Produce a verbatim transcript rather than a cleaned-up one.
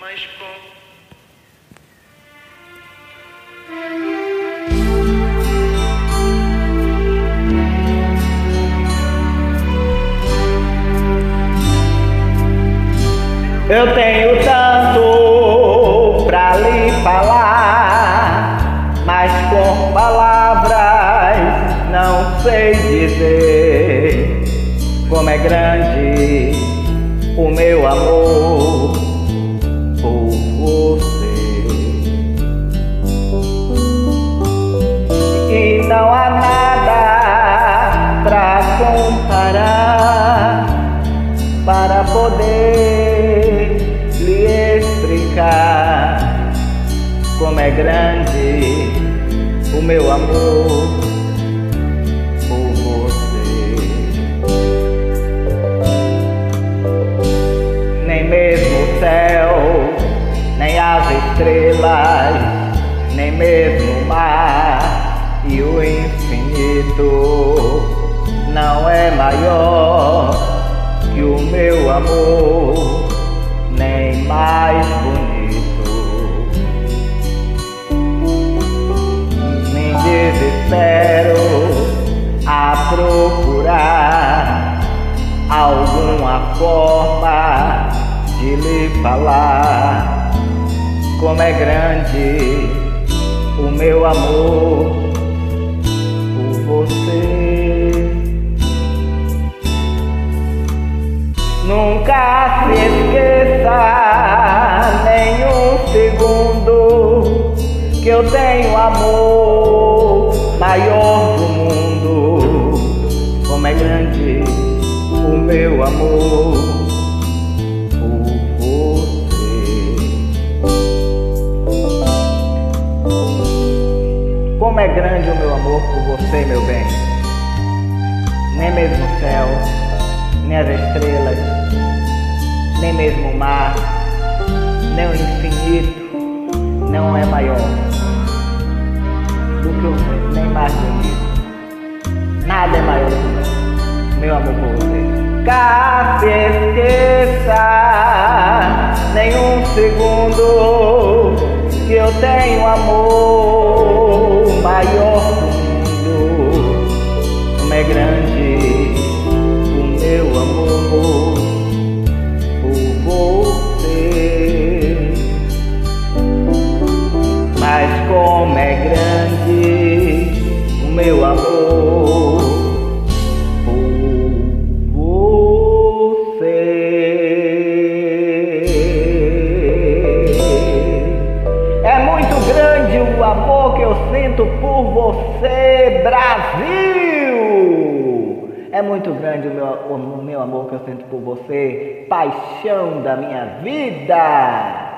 mas com eu tenho tanto pra lhe falar, mas com palavras não sei dizer como é grande o meu amor por você. E não há nada pra comparar para poder lhe explicar como é grande o meu amor por você. Nem mesmo o céu, nem as estrelas, nem mesmo o mar e o infinito não é maior que o meu amor, nem mais bonito. Nem desespero a procurar alguma forma de lhe falar como é grande o meu amor por você. Nunca se esqueça nem um segundo que eu tenho amor maior do mundo. Como é grande o meu amor por você. Como é grande o meu amor por você, meu bem. Nem mesmo o céu, nem as estrelas, nem mesmo o mar, nem o infinito não é maior do que o nem mais bonito. Nada é maior do que meu amor por você. Nunca se esqueça nem um segundo que eu tenho amor maior do mundo. Como é grande meu amor por você. Mas como é grande o meu amor por você. É muito grande o amor que eu sinto por você, Brasil. É muito grande o meu, o meu amor que eu sinto por você, paixão da minha vida.